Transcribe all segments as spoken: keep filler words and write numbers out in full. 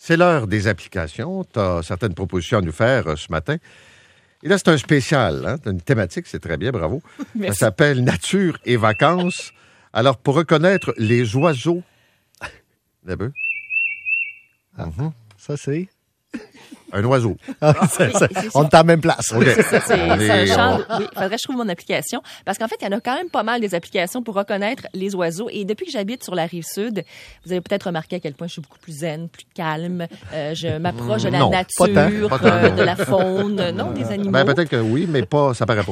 C'est l'heure des applications. Tu as certaines propositions à nous faire euh, ce matin. Et là, c'est un spécial, hein? T'as une thématique, c'est très bien, bravo. Ça s'appelle Nature et vacances. Alors, pour reconnaître les oiseaux... D'abord. Ah, mm-hmm. Ça, c'est... Un oiseau. Ah, c'est, c'est, c'est on est à la même place. Okay. C'est ça, c'est, c'est un champ. Oui, il faudrait que je trouve mon application. Parce qu'en fait, il y en a quand même pas mal des applications pour reconnaître les oiseaux. Et depuis que j'habite sur la Rive-Sud, vous avez peut-être remarqué à quel point je suis beaucoup plus zen, plus calme. Euh, je m'approche de la non, nature, pas tant, pas tant, euh, de la faune, non, des animaux. Ben, peut-être que oui, mais pas, ça paraît pas.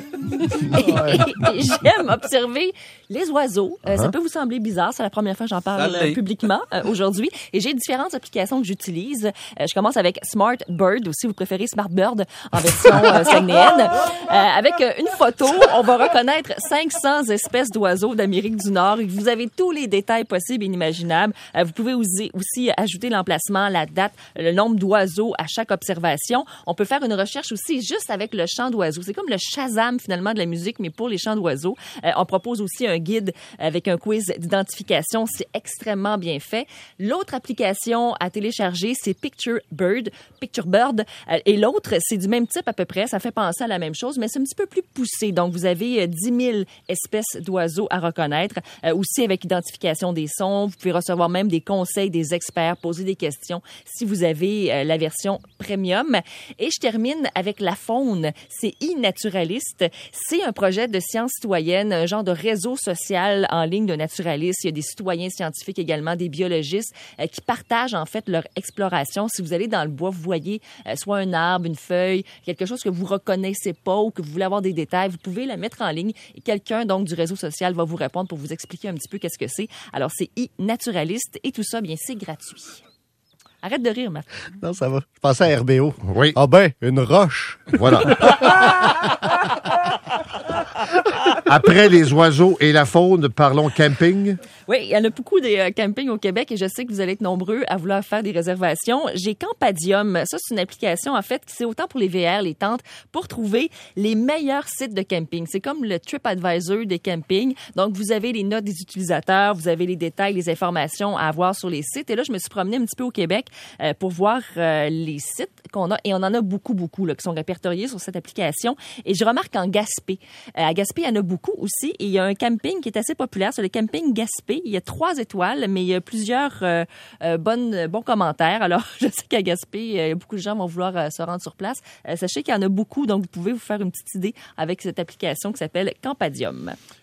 et, et, et j'aime observer les oiseaux. Euh, uh-huh. Ça peut vous sembler bizarre. C'est la première fois que j'en parle euh, publiquement euh, aujourd'hui. Et j'ai différentes applications que j'utilise. Euh, je commence avec Smart Bird, ou si vous préférez Smart Bird en version euh, saguenayenne. Euh, avec euh, une photo, on va reconnaître cinq cents espèces d'oiseaux d'Amérique du Nord. Vous avez tous les détails possibles et inimaginables. Euh, vous pouvez aussi, aussi ajouter l'emplacement, la date, le nombre d'oiseaux à chaque observation. On peut faire une recherche aussi juste avec le chant d'oiseaux. C'est comme le Shazam finalement de la musique, mais pour les chants d'oiseaux. Euh, on propose aussi un guide avec un quiz d'identification. C'est extrêmement bien fait. L'autre application à télécharger, c'est Picture Bird. Picture Bird. Euh, et l'autre, c'est du même type à peu près. Ça fait penser à la même chose, mais c'est un petit peu plus poussé. Donc, vous avez euh, dix mille espèces d'oiseaux à reconnaître. Euh, aussi avec identification des sons. Vous pouvez recevoir même des conseils des experts, poser des questions si vous avez euh, la version premium. Et je termine avec la faune. C'est iNaturalist. C'est un projet de sciences citoyennes, un genre de réseau social en ligne de naturalistes. Il y a des citoyens scientifiques également, des biologistes euh, qui partagent en fait leur exploration. Si vous allez dans le bois, vous voyez euh, soit un arbre, une feuille, quelque chose que vous reconnaissez pas ou que vous voulez avoir des détails, vous pouvez la mettre en ligne et quelqu'un donc du réseau social va vous répondre pour vous expliquer un petit peu qu'est-ce que c'est. Alors c'est iNaturalist et tout ça, bien c'est gratuit. Arrête de rire, Matt. Non, ça va. Je pensais à R B O. Oui. Ah ben, une roche. Voilà. Après les oiseaux et la faune, parlons camping. Oui, il y en a beaucoup des euh, campings au Québec et je sais que vous allez être nombreux à vouloir faire des réservations. J'ai Campadium. Ça, c'est une application, en fait, qui c'est autant pour les V R, les tentes, pour trouver les meilleurs sites de camping. C'est comme le TripAdvisor des campings. Donc, vous avez les notes des utilisateurs, vous avez les détails, les informations à avoir sur les sites. Et là, je me suis promenée un petit peu au Québec euh, pour voir euh, les sites qu'on a. Et on en a beaucoup, beaucoup, là, qui sont répertoriés sur cette application. Et je remarque en Gaspé. Euh, à Gaspé, il y en a beaucoup aussi. Et il y a un camping qui est assez populaire, c'est le camping Gaspé. Il y a trois étoiles, mais il y a plusieurs euh, euh, bonnes, bons commentaires. Alors, je sais qu'à Gaspé, euh, beaucoup de gens vont vouloir euh, se rendre sur place. Euh, sachez qu'il y en a beaucoup, donc vous pouvez vous faire une petite idée avec cette application qui s'appelle Campadium.